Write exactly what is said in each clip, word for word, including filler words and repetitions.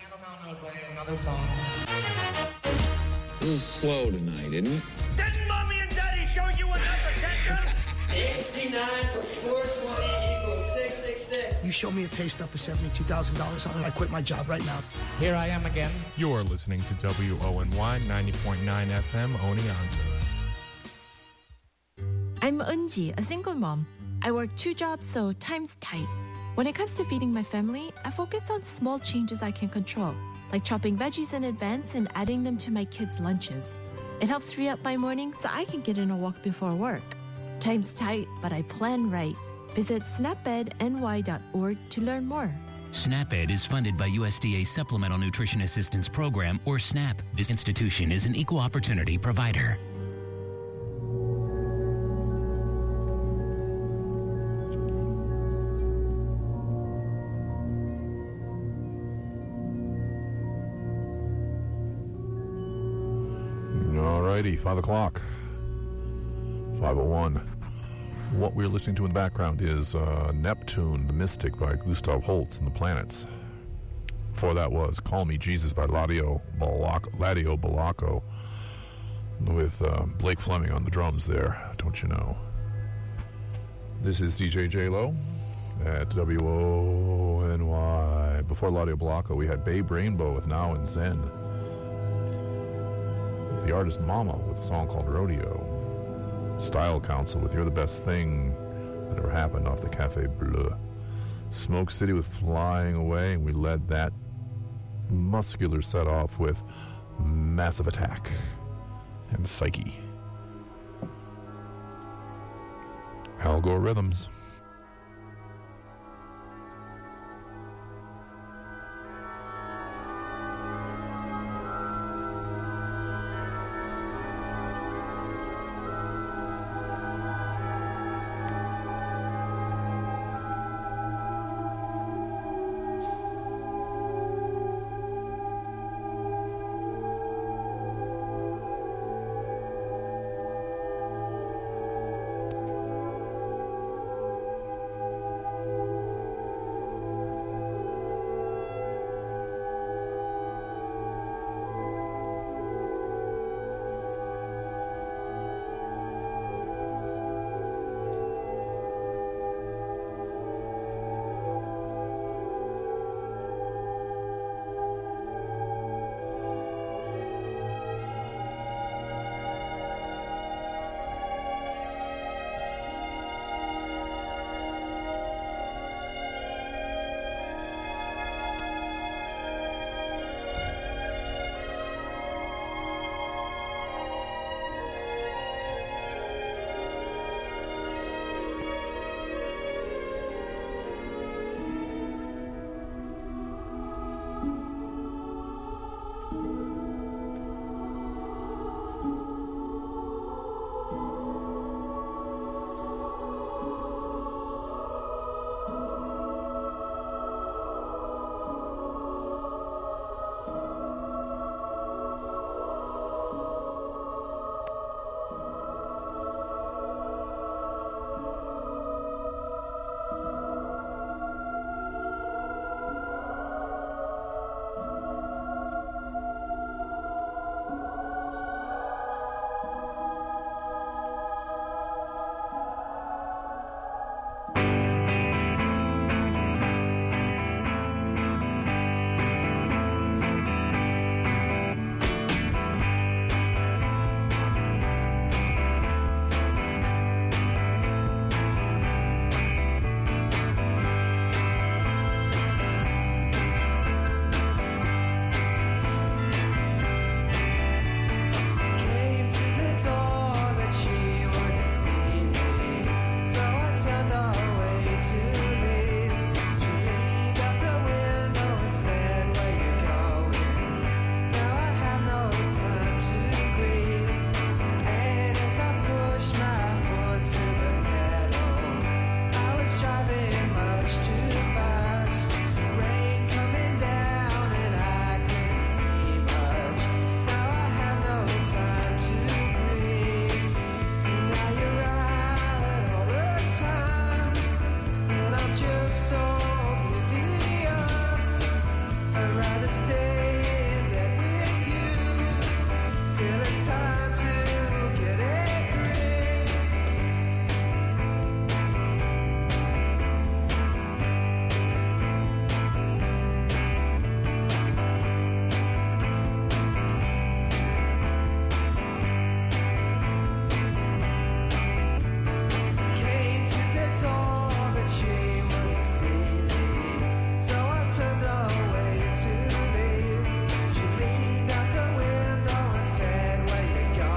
Candle Mountain, I'll play another song. This is slow tonight, isn't it? Didn't Mommy and Daddy show you enough attention? sixty-nine plus four twenty equals six six six. You show me a pay stub for seventy-two thousand dollars on it, I quit my job right now. Here I am again. You're listening to W O N Y ninety point nine F M Oneonta. I'm Eunji, a single mom. I work two jobs, so time's tight. When it comes to feeding my family, I focus on small changes I can control, like chopping veggies in advance and adding them to my kids' lunches. It helps free up my morning so I can get in a walk before work. Time's tight, but I plan right. Visit snap ed n y dot org to learn more. SNAP-Ed is funded by U S D A Supplemental Nutrition Assistance Program, or SNAP. This institution is an equal opportunity provider. Alrighty, five o'clock. five oh one. What we're listening to in the background is uh, Neptune, the Mystic by Gustav Holst and the Planets. Before that was Call Me Jesus by Ladio Balaco, Ladio Balaco with uh, Blake Fleming on the drums there, don't you know. This is D J J-Lo at W O N Y. Before Ladio Balaco, we had Babe Rainbow with Now and Zen. The artist Mama with a song called Rodeo. Style Council with You're the Best Thing That Ever Happened off the Cafe Bleu. Smoke City with Flying Away, and we led that muscular set off with Massive Attack and Psyche. Algorithms. Away to leave. She leaned out the window and said, "Where you going?"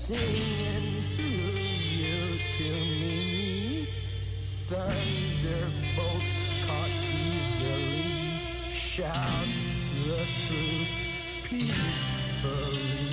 singing through you to me. Thunderbolts caught easily, shouts the truth peacefully.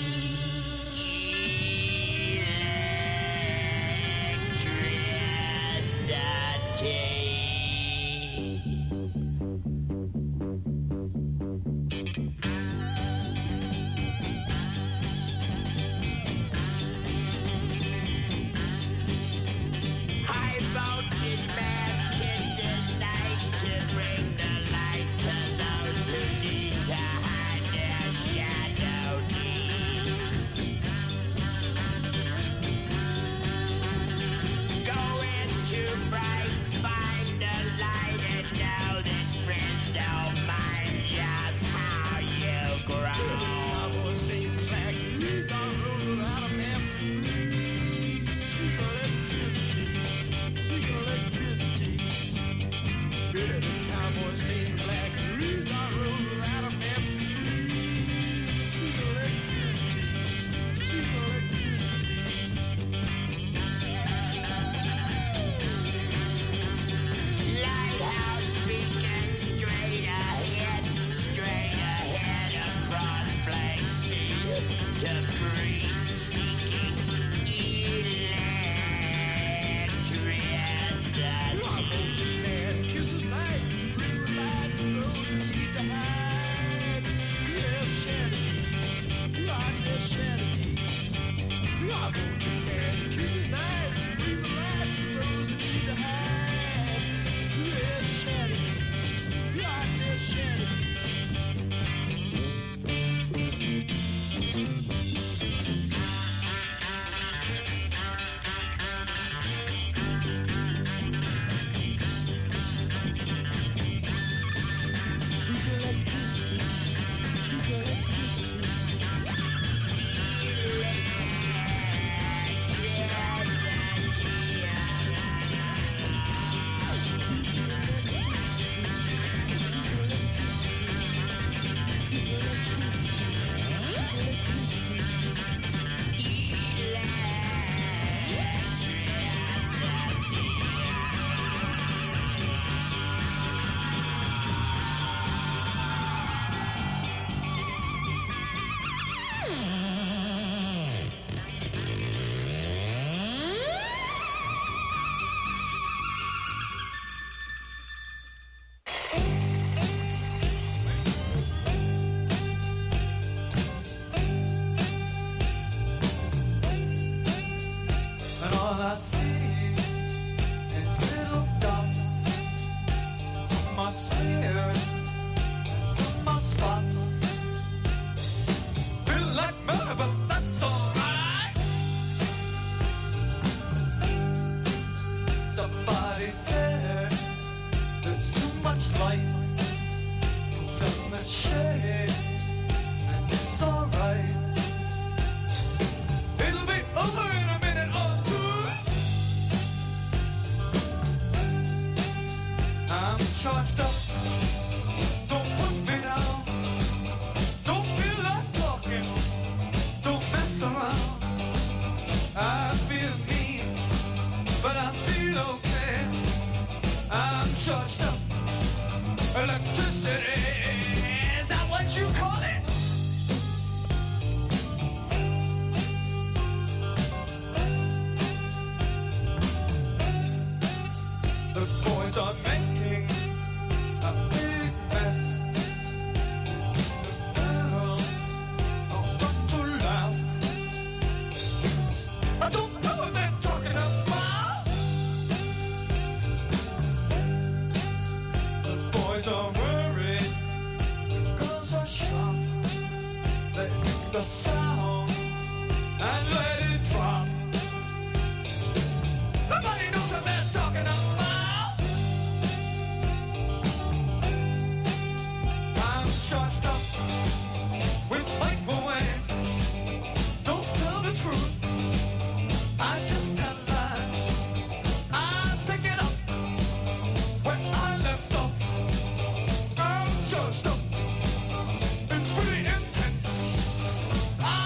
It's pretty intense. I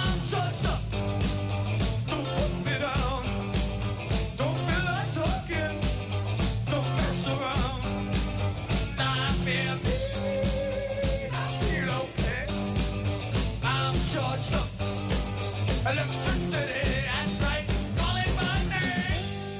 Electricity, that's right. Call it by name.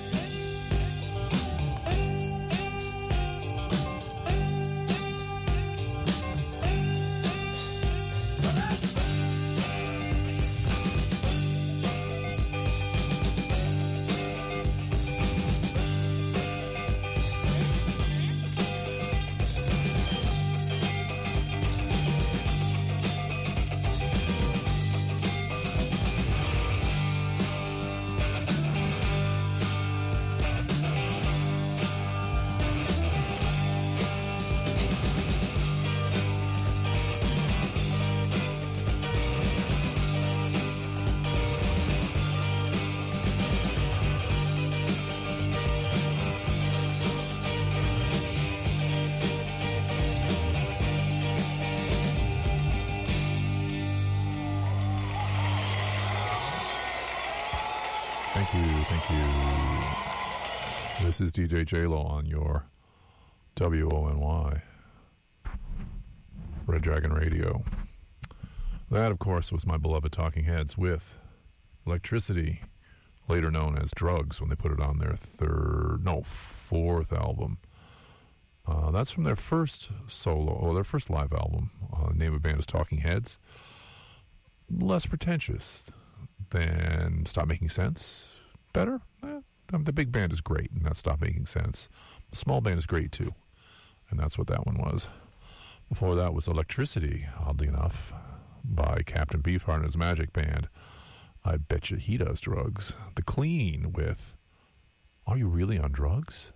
Thank you, thank you. This is D J J-Lo on your W O N Y Red Dragon Radio. That, of course, was my beloved Talking Heads with Electricity, later known as Drugs, when they put it on their third, no, fourth album. Uh, that's from their first solo, or their first live album. Uh, the name of the band is Talking Heads. Less pretentious than Stop Making Sense. Better? Eh, the big band is great, and that's Stop Making Sense. The small band is great, too. And that's what that one was. Before that was Electricity, oddly enough, by Captain Beefheart and his Magic Band. I bet you he does drugs. The Clean with Are You Really on Drugs?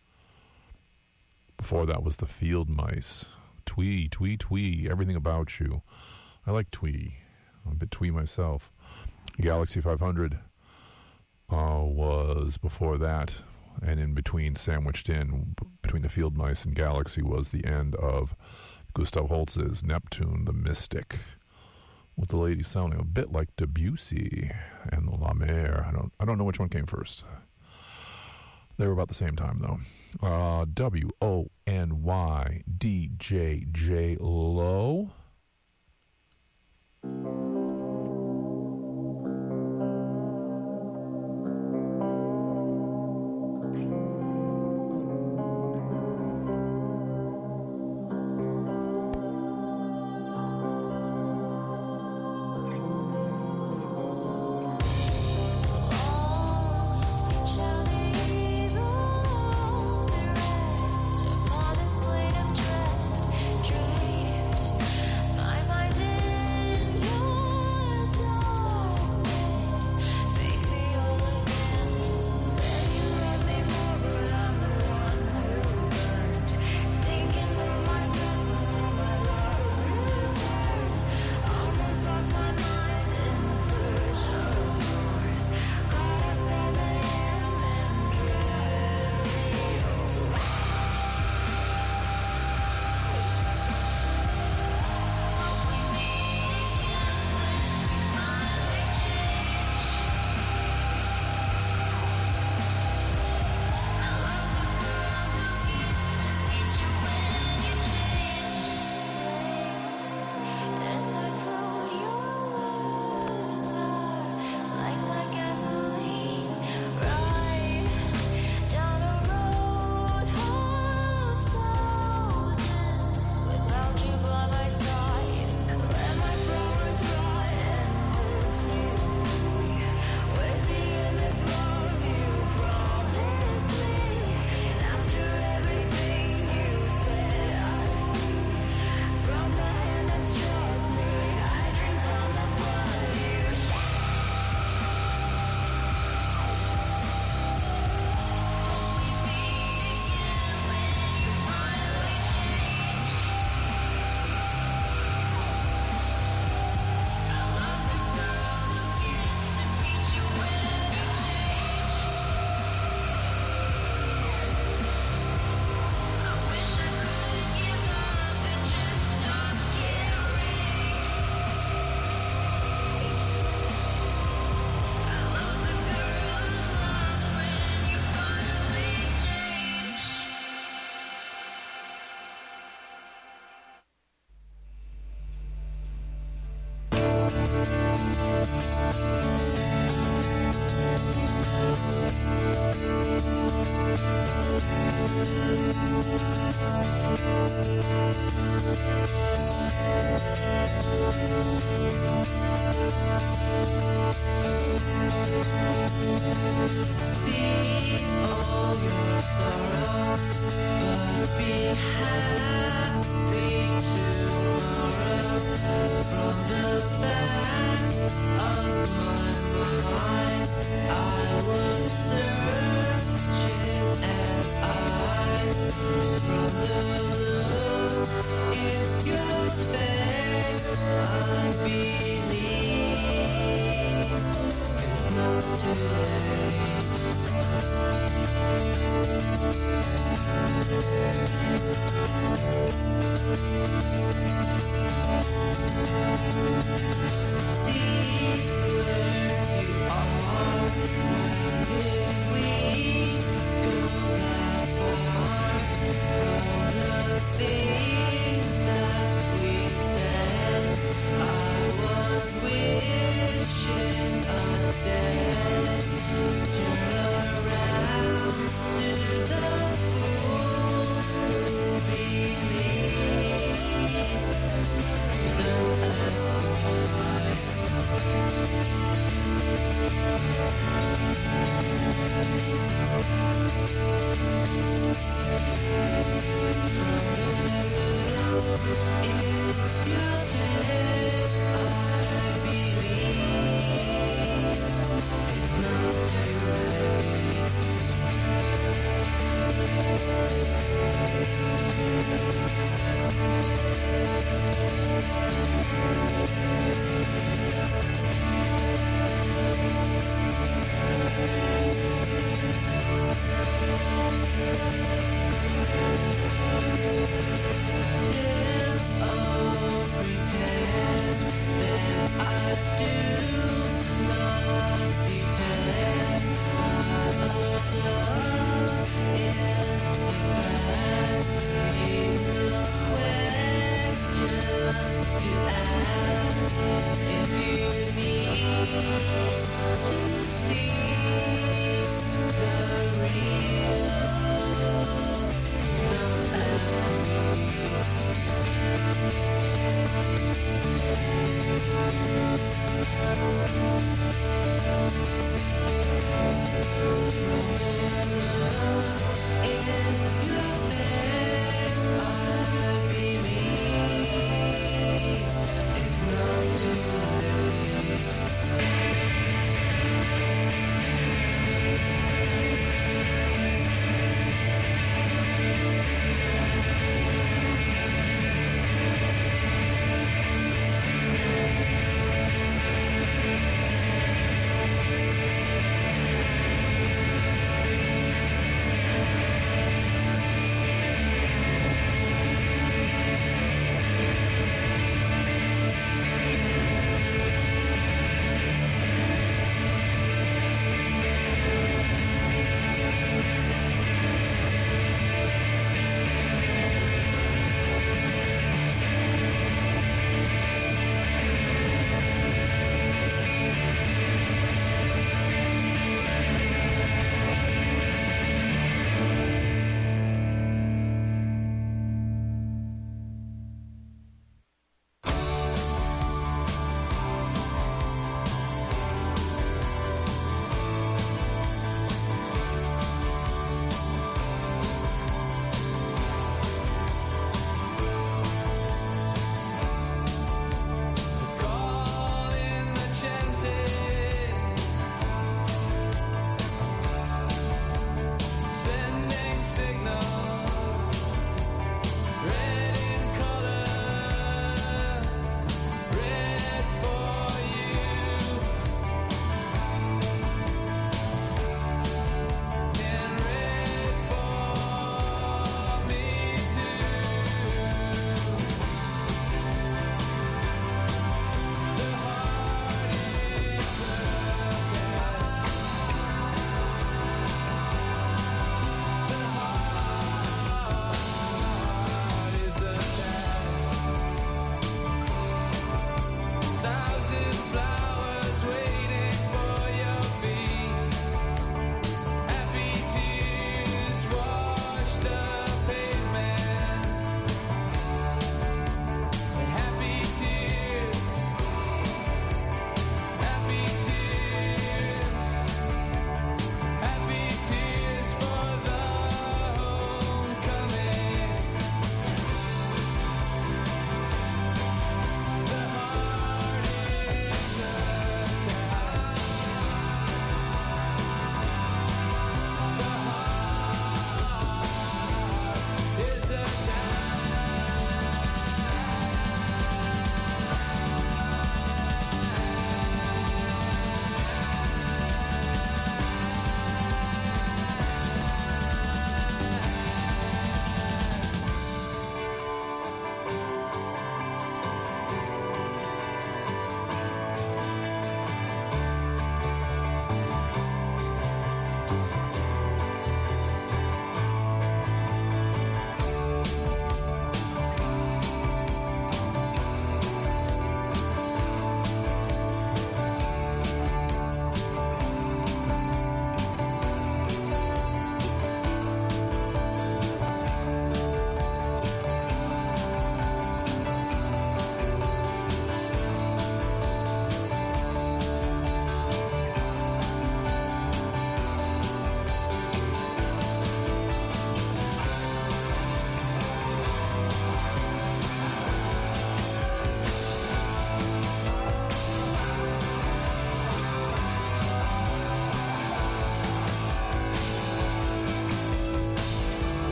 Before that was the Field Mice. Twee, twee, twee, everything about you. I like twee. I'm a bit twee myself. Galaxy five hundred uh, was before that, and in between, sandwiched in b- between the Field Mice and Galaxy, was the end of Gustav Holst's Neptune the Mystic, with the lady sounding a bit like Debussy and La Mer. I don't, I don't know which one came first. They were about the same time, though. Uh, W O N Y D J J-Lo. Upon this plane of dread, draped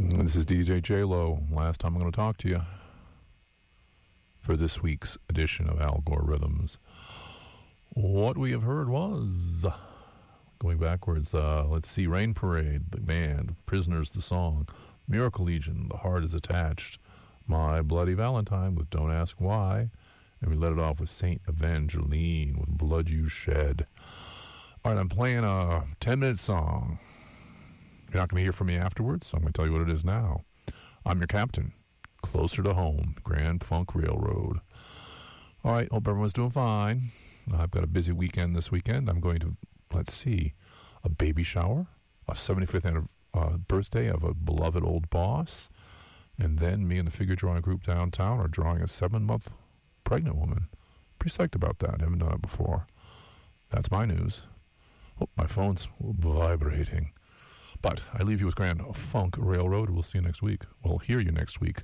This is D J J-Lo. Last time I'm going to talk to you for this week's edition of Al Gore Rhythms. What we have heard was, going backwards, uh, let's see, Rain Parade, the band, Prisoners, the song, Miracle Legion, The Heart is Attached, My Bloody Valentine with Don't Ask Why, and we let it off with Saint Evangeline with Blood You Shed. All right, I'm playing a ten-minute song. You're not going to hear from me afterwards, so I'm going to tell you what it is now. I'm your captain. Closer to home, Grand Funk Railroad. All right, hope everyone's doing fine. I've got a busy weekend this weekend. I'm going to, let's see, a baby shower, a seventy-fifth anniversary, uh, birthday of a beloved old boss, and then me and the figure drawing group downtown are drawing a seven-month pregnant woman. Pretty psyched about that. Haven't done it before. That's my news. Oh, my phone's vibrating. But I leave you with Grand Funk Railroad. We'll see you next week. We'll hear you next week.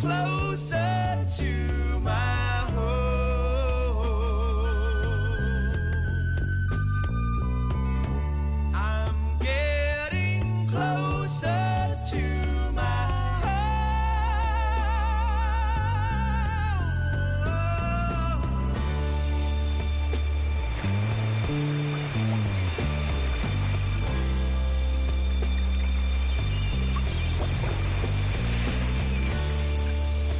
closer to my home. I'm getting closer to my home.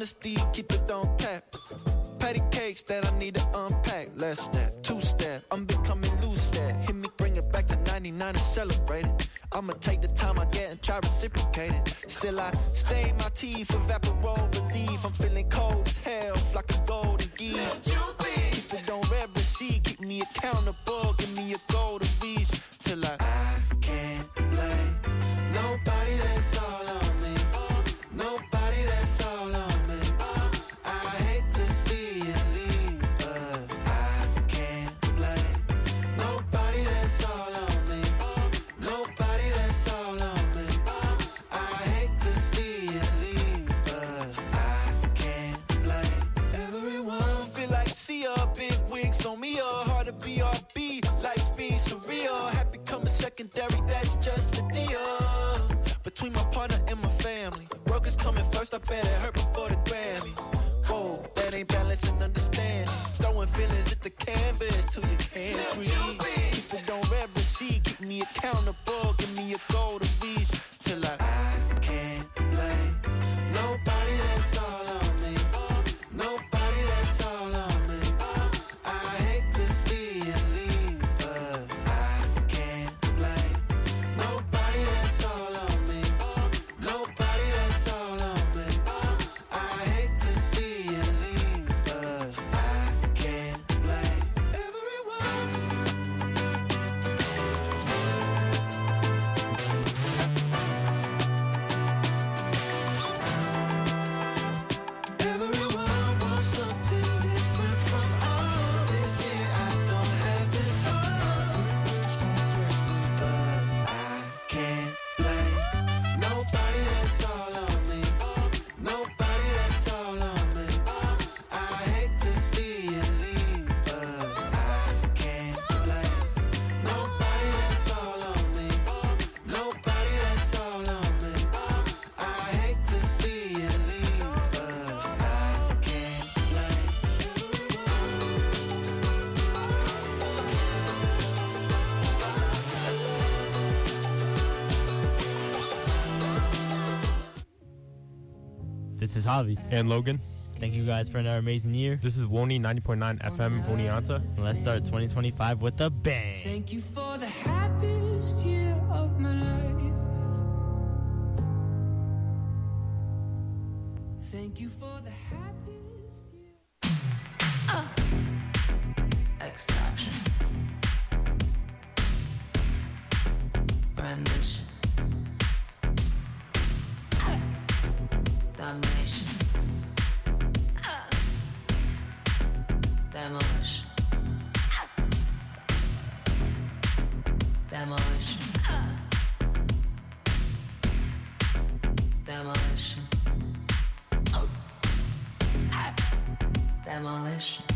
honesty, keep it on tap. Patty cakes that I need to unpack. Last step, two step, I'm becoming loose step. Hit me, bring it back to ninety-nine and celebrate it. I'ma take the time I get and try reciprocate it. Still I stain my teeth, evaporate relief. I'm feeling cold as hell, like a golden geese. Keep it on red receipt, keep me accountable. Give me a goal to reach till I, I can't blame nobody, that's all on me. Nobody, that's all on me. I hate to see you leave, but I can't blame nobody, that's all on me. Nobody, that's all on me. I hate to see you leave, but I can't blame everyone. Feel like see a big wigs on me, or hard to be R B. Life's being surreal, happy coming secondary, that's just the deal. Between my partner and my family, work is coming first, I bet it hurt before the Grammys. Whoa, that ain't balance and understanding. Throwing feelings at the canvas till you can't breathe. Keep it on red receipt, keep me accountable. Give me a goal to reach till I, I can't blame nobody, that's all on me. Nobody, that's all on me. I hate to see you leave, but I can't blame nobody, that's all on me. Nobody, that's all on me. I hate to see you leave, but I can't blame everyone. Everyone wants something different from all this. Yeah, I don't have it all, but I can't blame nobody, that's all on me. Nobody, that's all on me. I hate to see you leave, but I can't blame nobody, that's all on me. Nobody, that's all on me. I hate to see you leave, but I can't blame This is Javi. And Logan. Thank you guys for another amazing year. This is Woni ninety point nine F M Oneonta. And let's start twenty twenty-five with a bang. Thank you for the happiest year of my life. Thank you for the happiest year. Extraction. Rendition. Damnation. Demolition. Demolition. Demolition. Demolition.